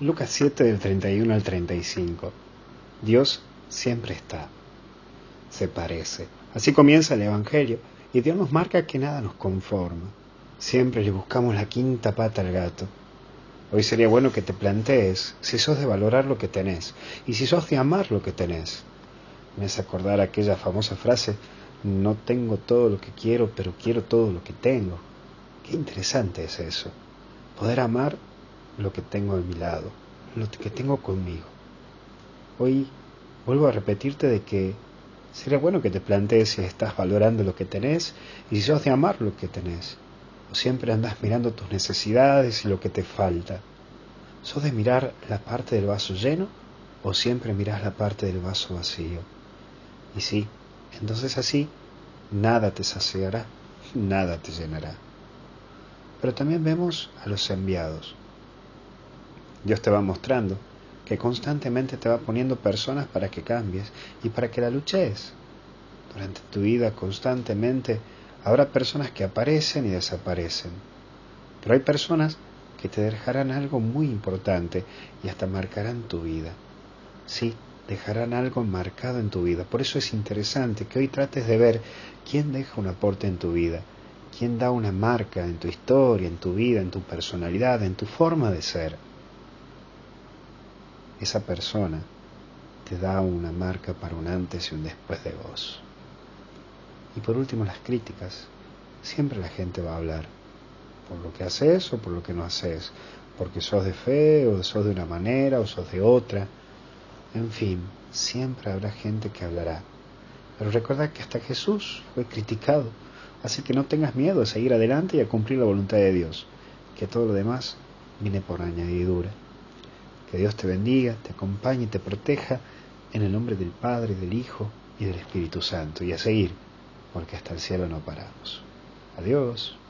Lucas 7 del 31 al 35. Dios siempre está, se parece. Así comienza el Evangelio, y Dios nos marca que nada nos conforma. Siempre le buscamos la quinta pata al gato. Hoy sería bueno que te plantees si sos de valorar lo que tenés, y si sos de amar lo que tenés. Me hace acordar aquella famosa frase: no tengo todo lo que quiero, pero quiero todo lo que tengo. Qué interesante es eso, poder amar lo que tengo a mi lado, lo que tengo conmigo. Hoy vuelvo a repetirte de que sería bueno que te plantees si estás valorando lo que tenés y si sos de amar lo que tenés, o siempre andás mirando tus necesidades y lo que te falta. ¿Sos de mirar la parte del vaso lleno o siempre mirás la parte del vaso vacío? Y sí, entonces así nada te saciará, nada te llenará. Pero también vemos a los enviados. Dios te va mostrando que constantemente te va poniendo personas para que cambies y para que la luches. Durante tu vida constantemente habrá personas que aparecen y desaparecen. Pero hay personas que te dejarán algo muy importante y hasta marcarán tu vida. Sí, dejarán algo marcado en tu vida. Por eso es interesante que hoy trates de ver quién deja un aporte en tu vida, quién da una marca en tu historia, en tu vida, en tu personalidad, en tu forma de ser. Esa persona te da una marca para un antes y un después de vos. Y por último, las críticas. Siempre la gente va a hablar, por lo que haces o por lo que no haces, porque sos de fe o sos de una manera o sos de otra. En fin, siempre habrá gente que hablará. Pero recuerda que hasta Jesús fue criticado, así que no tengas miedo a seguir adelante y a cumplir la voluntad de Dios, que todo lo demás viene por añadidura. Que Dios te bendiga, te acompañe y te proteja en el nombre del Padre, del Hijo y del Espíritu Santo. Y a seguir, porque hasta el cielo no paramos. Adiós.